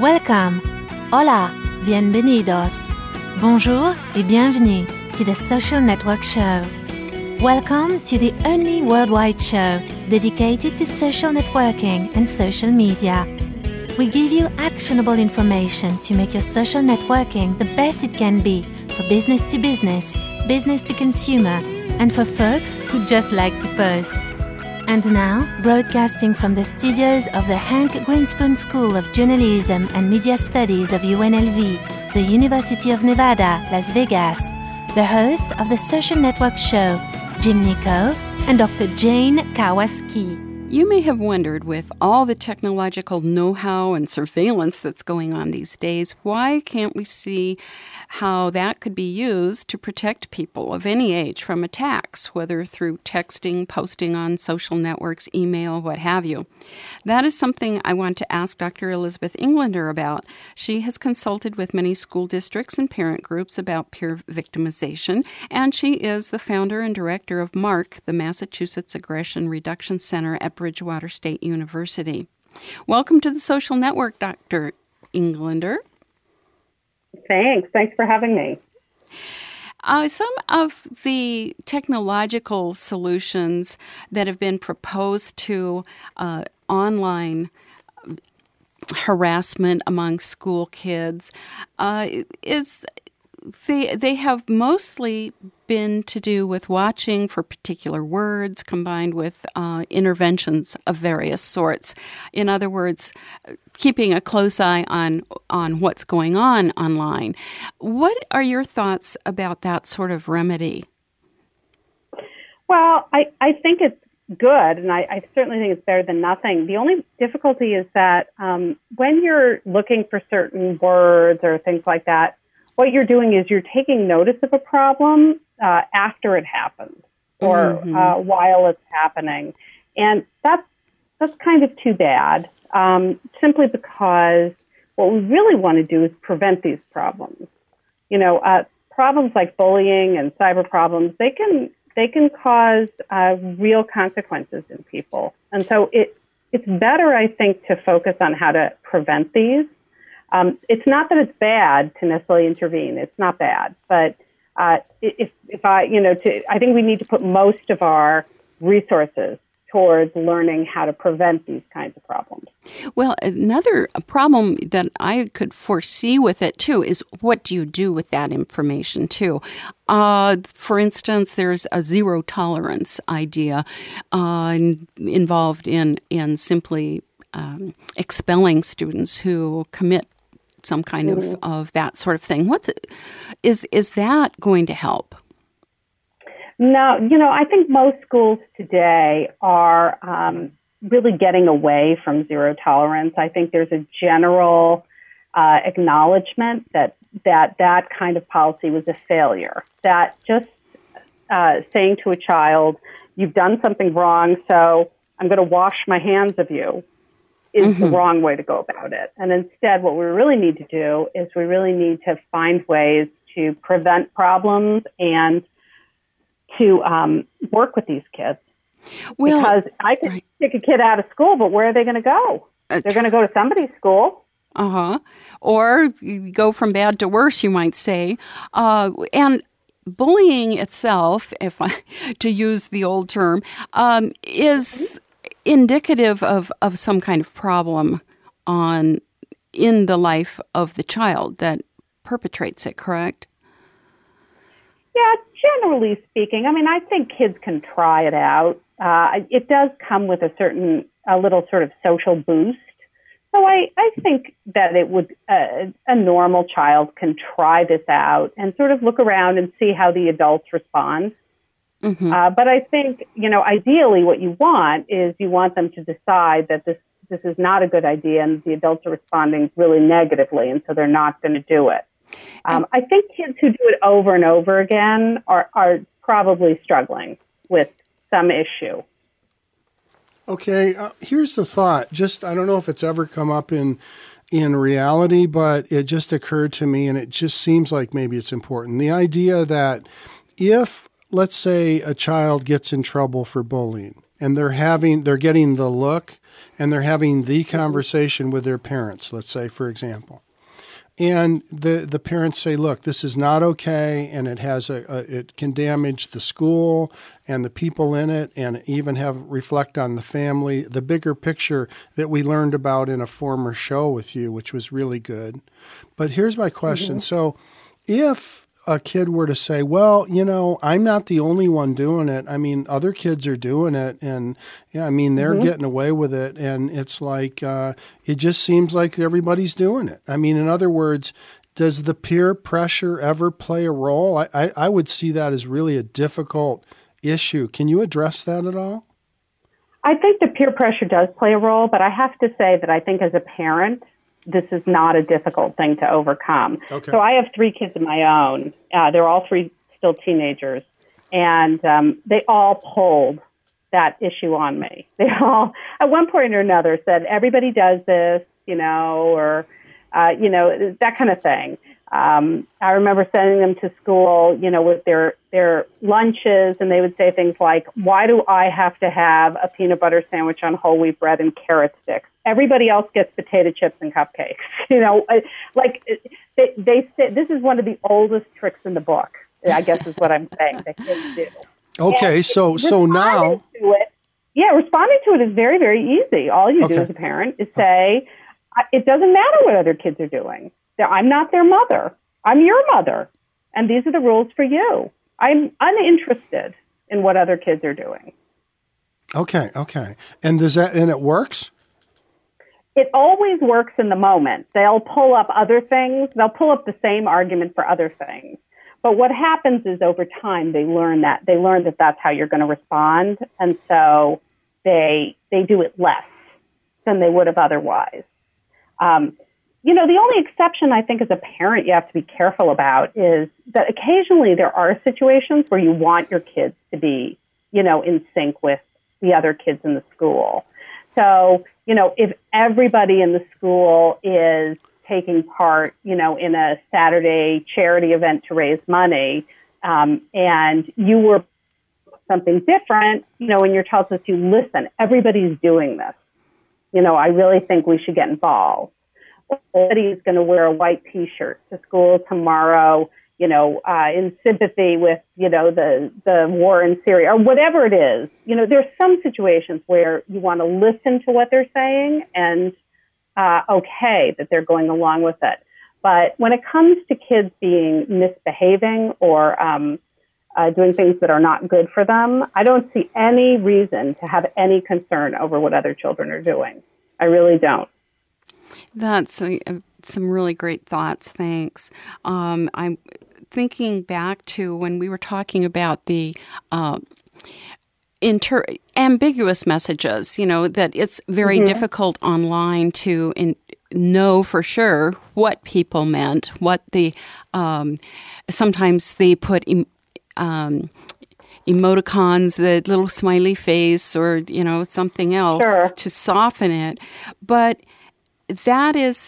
Welcome. Hola. Bienvenidos. Bonjour et bienvenue to the Social Network Show. Welcome to the only worldwide show dedicated to social networking and social media. We give you actionable information to make your social networking the best it can be for business to business, business to consumer, and for folks who just like to post. And now, broadcasting from the studios of the Hank Greenspoon School of Journalism and Media Studies of UNLV, the University of Nevada, Las Vegas, the host of the Social Network Show, Jim Nico, and Dr. Jane Kawasaki. You may have wondered, with all the technological know-how and surveillance that's going on these days, why can't we see how that could be used to protect people of any age from attacks, whether through texting, posting on social networks, email, what have you? That is something I want to ask Dr. Elizabeth Englander about. She has consulted with many school districts and parent groups about peer victimization, and she is the founder and director of MARC, the Massachusetts Aggression Reduction Center at Bridgewater State University. Welcome to the Social Network, Dr. Englander. Thanks for having me. Some of the technological solutions that have been proposed to online harassment among school kids they have mostly been to do with watching for particular words combined with interventions of various sorts. In other words, keeping a close eye on what's going on online. What are your thoughts about that sort of remedy? Well, I think it's good, and I certainly think it's better than nothing. The only difficulty is that when you're looking for certain words or things like that, what you're doing is you're taking notice of a problem after it happens or while it's happening. And that's kind of too bad, simply because what we really want to do is prevent these problems. You know, problems like bullying and cyber problems, they can cause real consequences in people. And so it's better, I think, to focus on how to prevent these. It's not that it's bad to necessarily intervene. It's not bad, but I think we need to put most of our resources towards learning how to prevent these kinds of problems. Well, another problem that I could foresee with it too is, what do you do with that information too? For instance, there's a zero tolerance idea involved in simply expelling students who commit some kind of that sort of thing. Is that going to help? No, I think most schools today are really getting away from zero tolerance. I think there's a general acknowledgement that kind of policy was a failure. That just saying to a child, "You've done something wrong, so I'm going to wash my hands of you," is the wrong way to go about it. And instead, what we really need to do is we really need to find ways to prevent problems and to work with these kids. Well, because I could take a kid out of school, but where are they going to go? They're going to go to somebody's school. Or you go from bad to worse, you might say. And bullying itself, to use the old term, is indicative of some kind of problem in the life of the child that perpetrates it, correct? Yeah, generally speaking. I mean, I think kids can try it out. It does come with a little sort of social boost. So I think that it would, a normal child can try this out and sort of look around and see how the adults respond. But I think, ideally what you want is you want them to decide that this is not a good idea and the adults are responding really negatively, and so they're not going to do it. I think kids who do it over and over again are probably struggling with some issue. Okay, here's the thought. I don't know if it's ever come up in reality, but it just occurred to me, and it just seems like maybe it's important. The idea that if, let's say, a child gets in trouble for bullying, and they're getting the look, and they're having the conversation with their parents, let's say, for example. And the parents say, look, this is not okay, and it can damage the school and the people in it, and even reflect on the family, the bigger picture that we learned about in a former show with you, which was really good. But here's my question. So if a kid were to say, well, I'm not the only one doing it. I mean, other kids are doing it, and they're getting away with it. And it's like, it just seems like everybody's doing it. I mean, in other words, does the peer pressure ever play a role? I would see that as really a difficult issue. Can you address that at all? I think the peer pressure does play a role, but I have to say that I think as a parent, this is not a difficult thing to overcome. Okay. So I have 3 kids of my own. They're all 3 still teenagers. And they all pulled that issue on me. They all, at one point or another, said, everybody does this, or, that kind of thing. I remember sending them to school, with their lunches, and they would say things like, why do I have to have a peanut butter sandwich on whole wheat bread and carrot sticks? Everybody else gets potato chips and cupcakes. They say this is one of the oldest tricks in the book, I guess is what I'm saying that kids do. Okay, and so now... responding to it is very, very easy. All you do as a parent is say, it doesn't matter what other kids are doing. I'm not their mother. I'm your mother. And these are the rules for you. I'm uninterested in what other kids are doing. Okay. And it works? It always works in the moment. They'll pull up other things. They'll pull up the same argument for other things. But what happens is over time they learn that that's how you're going to respond. And so they do it less than they would have otherwise. The only exception I think as a parent you have to be careful about is that occasionally there are situations where you want your kids to be, in sync with the other kids in the school. So, if everybody in the school is taking part, in a Saturday charity event to raise money, and you were something different, and your child says to you, listen, everybody's doing this. I really think we should get involved. Somebody is going to wear a white T-shirt to school tomorrow, in sympathy with, the war in Syria or whatever it is. There's some situations where you want to listen to what they're saying and okay that they're going along with it. But when it comes to kids being misbehaving or doing things that are not good for them, I don't see any reason to have any concern over what other children are doing. I really don't. That's some really great thoughts. Thanks. I'm thinking back to when we were talking about the ambiguous messages, that it's very difficult online to know for sure what people meant, what the sometimes they put emoticons, the little smiley face or, something else to soften it. But there's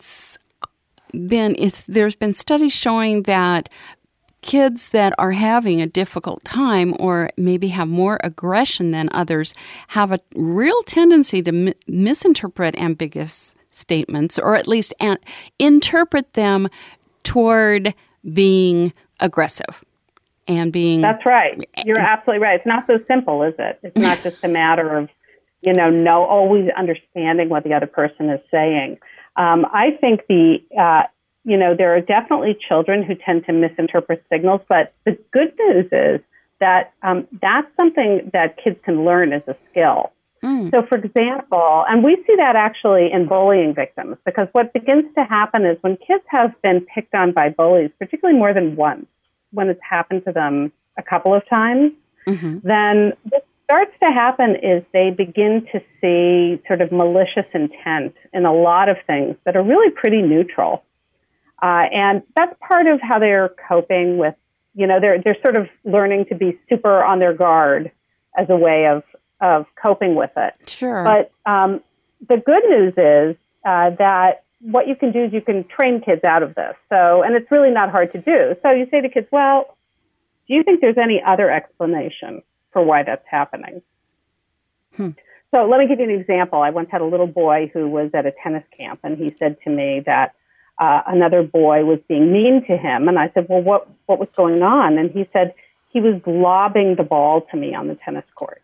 been studies showing that kids that are having a difficult time or maybe have more aggression than others have a real tendency to misinterpret ambiguous statements or at least interpret them toward being aggressive and being... That's right. You're absolutely right. It's not so simple, is it? It's not just a matter of always understanding what the other person is saying. I think there are definitely children who tend to misinterpret signals, but the good news is that that's something that kids can learn as a skill. So, for example, and we see that actually in bullying victims, because what begins to happen is when kids have been picked on by bullies, particularly more than once, when it's happened to them a couple of times, then what starts to happen is they begin to see sort of malicious intent in a lot of things that are really pretty neutral. And that's part of how they're coping with, they're sort of learning to be super on their guard as a way of coping with it. Sure. But the good news is that what you can do is you can train kids out of this. So, and it's really not hard to do. So you say to kids, well, do you think there's any other explanation for why that's happening? So let me give you an example. I once had a little boy who was at a tennis camp, and he said to me that another boy was being mean to him. And I said, well, what was going on? And he said he was lobbing the ball to me on the tennis court.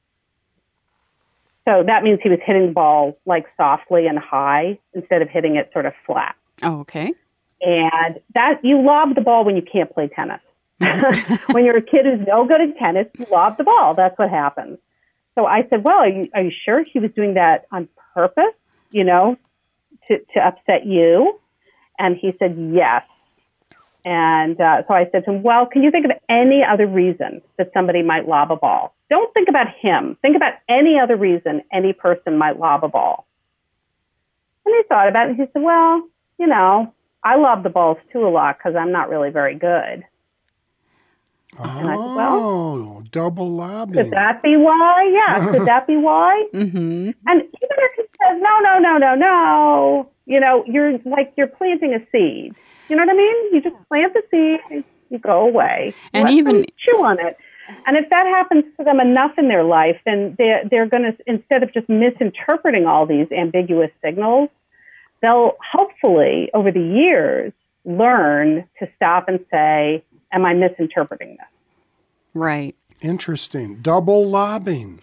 So that means he was hitting the ball like softly and high instead of hitting it sort of flat. Oh, okay. And that you lob the ball when you can't play tennis. When you're a kid who's no good at tennis, you lob the ball. That's what happens. So I said, well, are you sure he was doing that on purpose, to upset you? And he said, yes. And so I said to him, well, can you think of any other reason that somebody might lob a ball? Don't think about him. Think about any other reason any person might lob a ball. And he thought about it, and he said, well, I lob the balls too a lot because I'm not really very good. And I said, well, double lobbing. Could that be why? Yeah, could that be why? Mm-hmm. And even if he says, no, you're planting a seed. You know what I mean? You just plant the seed, you go away. And let even them chew on it. And if that happens to them enough in their life, then they're going to, instead of just misinterpreting all these ambiguous signals, they'll hopefully, over the years, learn to stop and say, am I misinterpreting this? Right. Interesting. Double lobbing.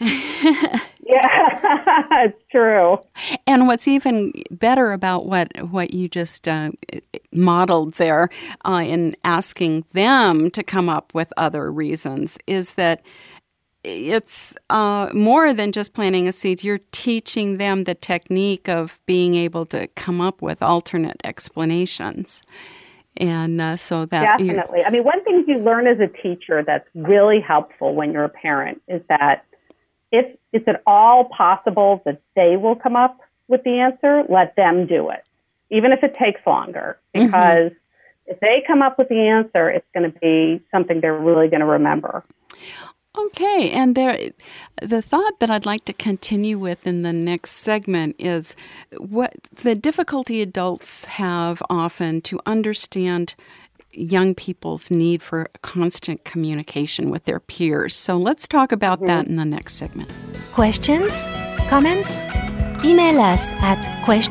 Yeah, it's true. And what's even better about what you just modeled there in asking them to come up with other reasons is that it's more than just planting a seed. You're teaching them the technique of being able to come up with alternate explanations. And so that... Definitely. I mean, one thing you learn as a teacher that's really helpful when you're a parent is that if it's at all possible that they will come up with the answer, let them do it, even if it takes longer. Because if they come up with the answer, it's going to be something they're really going to remember. Okay, and the thought that I'd like to continue with in the next segment is what the difficulty adults have often to understand young people's need for constant communication with their peers. So let's talk about that in the next segment. Questions? Comments? Email us at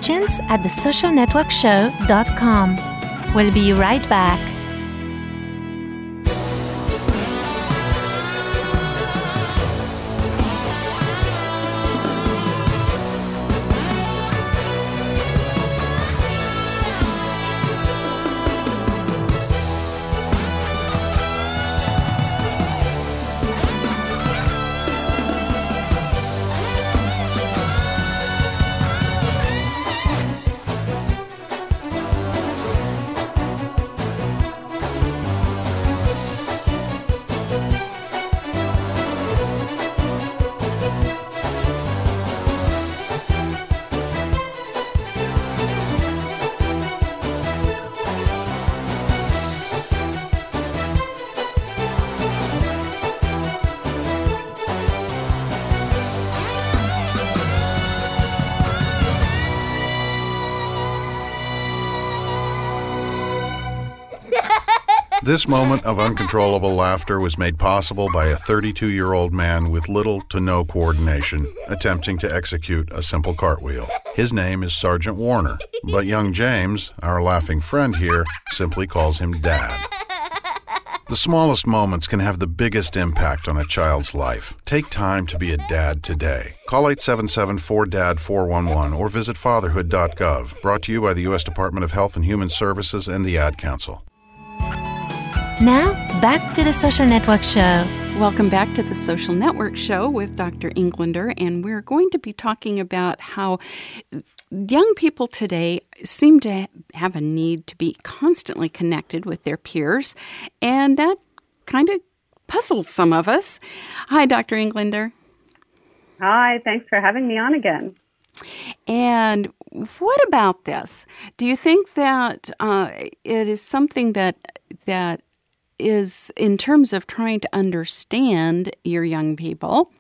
questions@thesocialnetworkshow.com. We'll be right back. This moment of uncontrollable laughter was made possible by a 32-year-old man with little to no coordination attempting to execute a simple cartwheel. His name is Sergeant Warner, but young James, our laughing friend here, simply calls him Dad. The smallest moments can have the biggest impact on a child's life. Take time to be a dad today. Call 877-4DAD-411 or visit fatherhood.gov. Brought to you by the U.S. Department of Health and Human Services and the Ad Council. Now, back to the Social Network Show. Welcome back to the Social Network Show with Dr. Englander, and we're going to be talking about how young people today seem to have a need to be constantly connected with their peers, and that kind of puzzles some of us. Hi, Dr. Englander. Hi, thanks for having me on again. And what about this? Do you think that it is something that is, in terms of trying to understand your young people,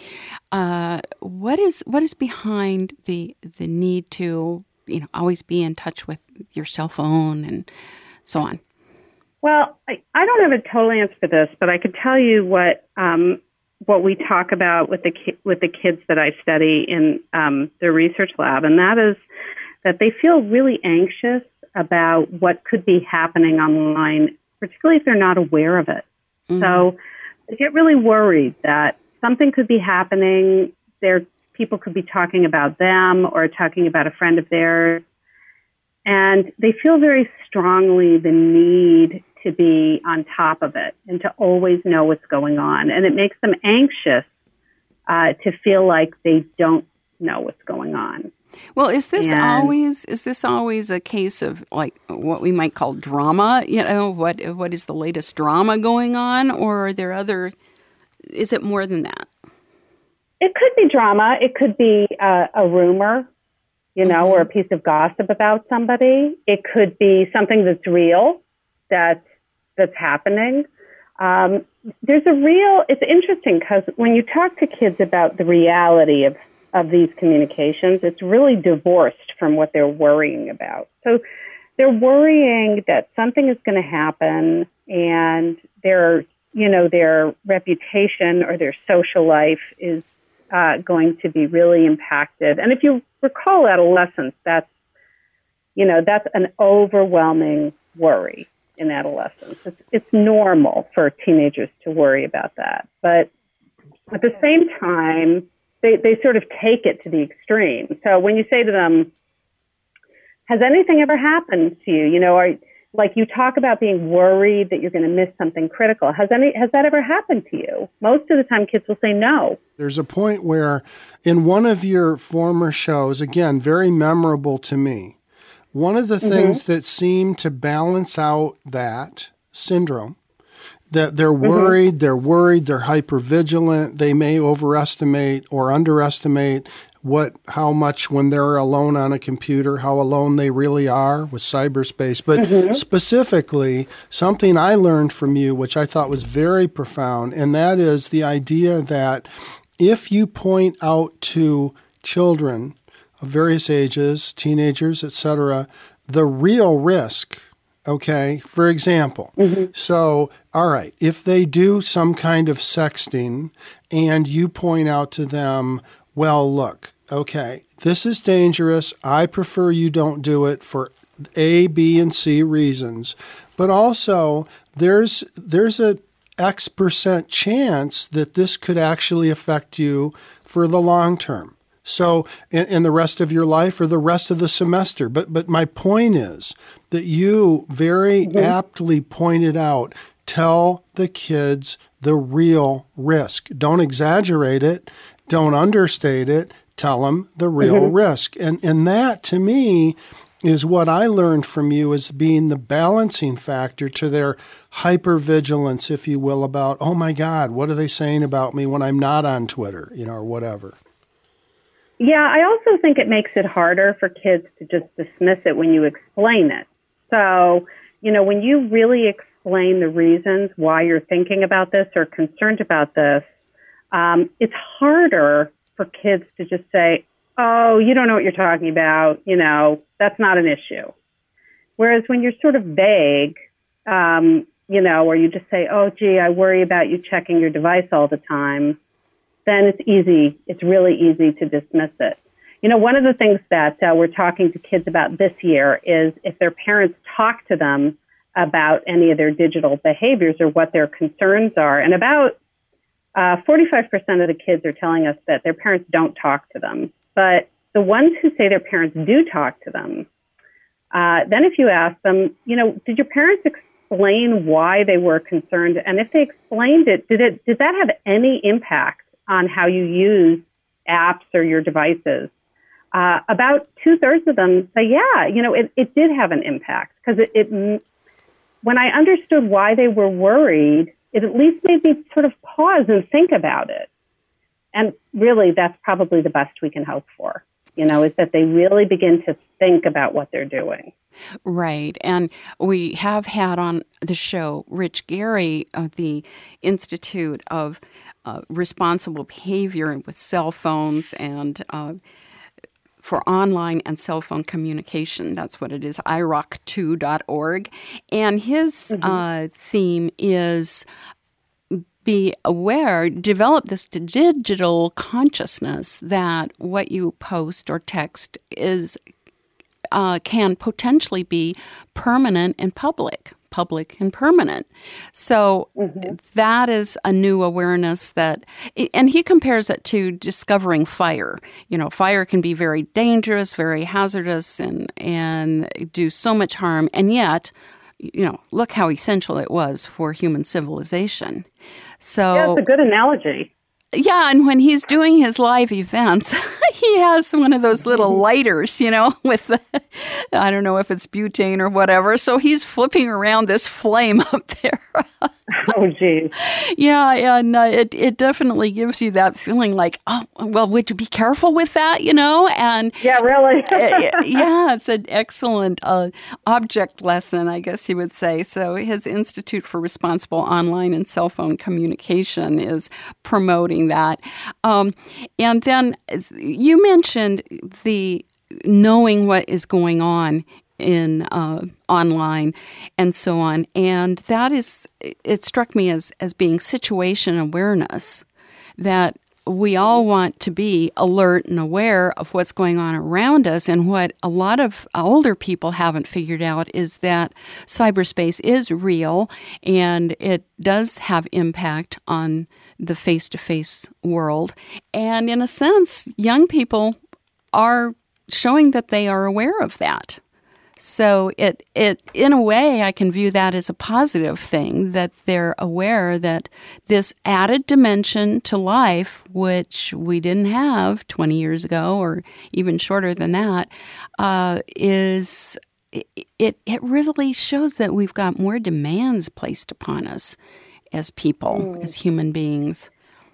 what is behind the need to always be in touch with your cell phone and so on? Well, I don't have a total answer for this, but I could tell you what what we talk about with the kids that I study in the research lab, and that is that they feel really anxious about what could be happening online, particularly if they're not aware of it. Mm-hmm. So they get really worried that something could be happening. People could be talking about them or talking about a friend of theirs, and they feel very strongly the need to be on top of it and to always know what's going on. And it makes them anxious to feel like they don't know what's going on. Well, is this always a case of like what we might call drama? You know, what is the latest drama going on, or are there is it more than that? It could be drama. It could be a rumor, mm-hmm. or a piece of gossip about somebody. It could be something that's real, that's happening. It's interesting because when you talk to kids about the reality of these communications, it's really divorced from what they're worrying about. So they're worrying that something is going to happen and their reputation or their social life is going to be really impacted. And if you recall adolescence, that's an overwhelming worry in adolescence. It's normal for teenagers to worry about that. But at the same time, they sort of take it to the extreme. So when you say to them, has anything ever happened to you? Like you talk about being worried that you're going to miss something critical. Has that ever happened to you? Most of the time kids will say no. There's a point where in one of your former shows, again, very memorable to me, one of the things mm-hmm. that seemed to balance out that syndrome, that they're worried, mm-hmm. they're hypervigilant, they may overestimate or underestimate how much when they're alone on a computer, how alone they really are with cyberspace. But mm-hmm. specifically, something I learned from you, which I thought was very profound, and that is the idea that if you point out to children of various ages, teenagers, etc., the real risk, okay? For example, mm-hmm. so, all right, if they do some kind of sexting and you point out to them, well, look, okay, this is dangerous. I prefer you don't do it for A, B, and C reasons. But also, there's a X% chance that this could actually affect you for the long term. So in the rest of your life or the rest of the semester. But my point is that you very mm-hmm. aptly pointed out, tell the kids the real risk. Don't exaggerate it. Don't understate it. Tell them the real mm-hmm. risk. And that, to me, is what I learned from you as being the balancing factor to their hypervigilance, if you will, about, oh, my God, what are they saying about me when I'm not on Twitter, or whatever. Yeah, I also think it makes it harder for kids to just dismiss it when you explain it. So, when you really explain the reasons why you're thinking about this or concerned about this, it's harder for kids to just say, oh, you don't know what you're talking about, that's not an issue. Whereas when you're sort of vague, or you just say, oh, gee, I worry about you checking your device all the time, then it's really easy to dismiss it. One of the things that we're talking to kids about this year is if their parents talk to them about any of their digital behaviors or what their concerns are. And about 45% of the kids are telling us that their parents don't talk to them. But the ones who say their parents do talk to them, then if you ask them, did your parents explain why they were concerned? And if they explained it, did that have any impact on how you use apps or your devices? About 2/3 of them say, yeah, it did have an impact because when I understood why they were worried, it at least made me sort of pause and think about it. And really, that's probably the best we can hope for, is that they really begin to think about what they're doing. Right. And we have had on the show Rich Geary of the Institute of Responsible Behavior with Cell Phones and for online and cell phone communication. That's what it is, iRock2.org. And his theme is be aware, develop this digital consciousness that what you post or text is can potentially be permanent and public and permanent. So that is a new awareness that, and he compares it to discovering fire. You know, fire can be very dangerous, very hazardous, and do so much harm. And yet, you know, look how essential it was for human civilization. So yeah, it's a good analogy. Yeah, and when he's doing his live events, he has one of those little lighters, you know, with the, I don't know if it's butane or whatever. So he's flipping around this flame up there. Oh, geez. Yeah, and it definitely gives you that feeling like, oh, well, would you be careful with that, you know? And yeah, really. yeah, it's an excellent object lesson, I guess you would say. So his Institute for Responsible Online and Cell Phone Communication is promoting that. And then you mentioned the knowing what is going on in online and so on. And that is, it struck me as being situation awareness, that we all want to be alert and aware of what's going on around us. And what a lot of older people haven't figured out is that cyberspace is real and it does have impact on the face-to-face world. And in a sense, young people are showing that they are aware of that. So it in a way, I can view that as a positive thing, that they're aware that this added dimension to life, which we didn't have 20 years ago or even shorter than that, is it really shows that we've got more demands placed upon us as people, as human beings.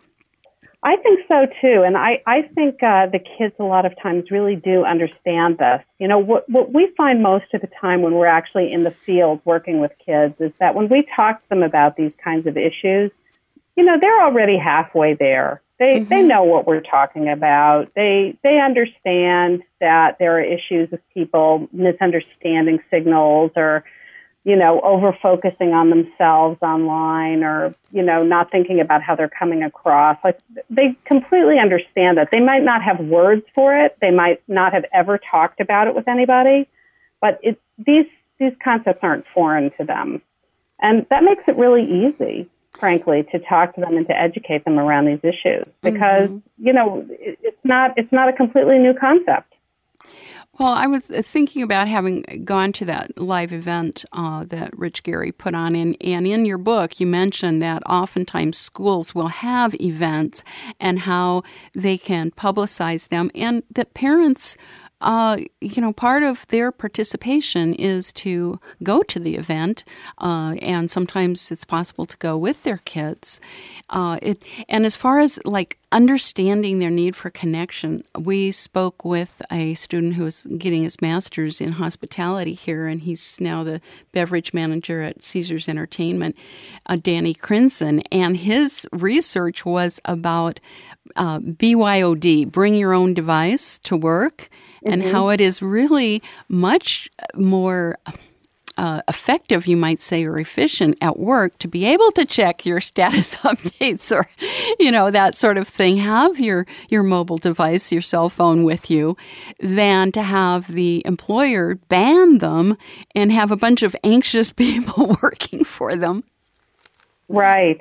I think so, too. And I think the kids a lot of times really do understand this. You know, what we find most of the time when we're actually in the field working with kids is that when we talk to them about these kinds of issues, you know, they're already halfway there. They know what we're talking about. They understand that there are issues with people misunderstanding signals or, you know, over-focusing on themselves online or, you know, not thinking about how they're coming across. Like, they completely understand that. They might not have words for it. They might not have ever talked about it with anybody, but these concepts aren't foreign to them. And that makes it really easy, frankly, to talk to them and to educate them around these issues because, you know, it's not a completely new concept. Well, I was thinking about having gone to that live event that Rich Geary put on, and in your book, you mentioned that oftentimes schools will have events and how they can publicize them, and that parents, you know, part of their participation is to go to the event, and sometimes it's possible to go with their kids. And as far as like understanding their need for connection, we spoke with a student who was getting his master's in hospitality here, and he's now the beverage manager at Caesars Entertainment, Danny Crinson, and his research was about BYOD, bring your own device to work, and how it is really much more effective, you might say, or efficient at work to be able to check your status updates or, you know, that sort of thing. Have your mobile device, your cell phone with you, than to have the employer ban them and have a bunch of anxious people working for them. Right.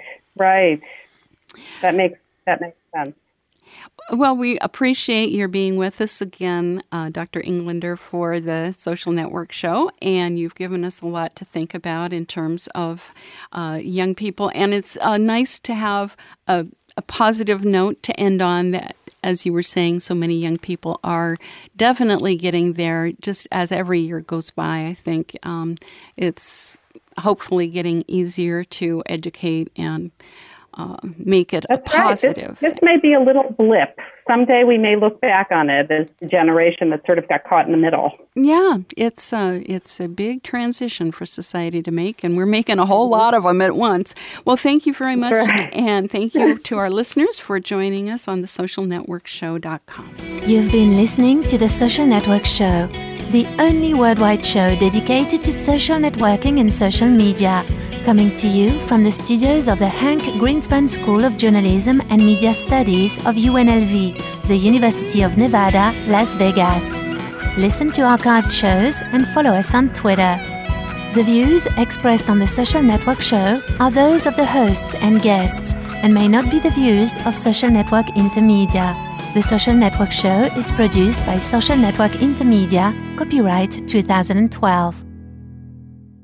That makes sense. Well, we appreciate your being with us again, Dr. Englander, for the Social Network Show, and you've given us a lot to think about in terms of young people, and it's nice to have a positive note to end on that. As you were saying, so many young people are definitely getting there just as every year goes by. I think it's hopefully getting easier to educate and make it That's a positive. Right. This may be a little blip. Someday we may look back on it as the generation that sort of got caught in the middle. Yeah, it's a big transition for society to make, and we're making a whole lot of them at once. Well, thank you very much, and thank you to our listeners for joining us on the socialnetworkshow.com. You've been listening to The Social Network Show, the only worldwide show dedicated to social networking and social media. coming to you from the studios of the Hank Greenspan School of Journalism and Media Studies of UNLV, the University of Nevada, Las Vegas. Listen to archived shows and follow us on Twitter. The views expressed on the Social Network Show are those of the hosts and guests and may not be the views of Social Network Intermedia. The Social Network Show is produced by Social Network Intermedia, copyright 2012.